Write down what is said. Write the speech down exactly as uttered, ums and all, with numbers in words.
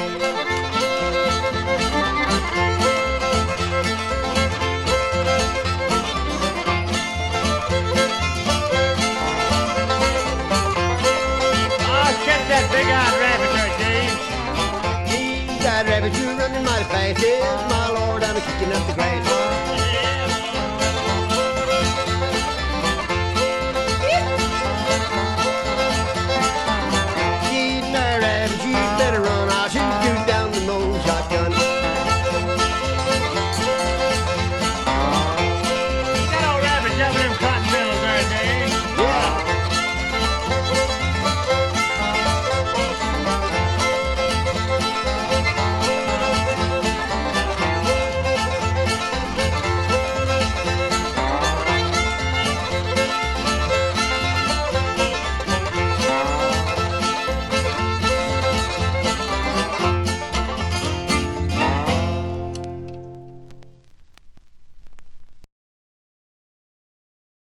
Rabbit, you're running mighty fast, yes, my lord, I'm a kicking up the grass.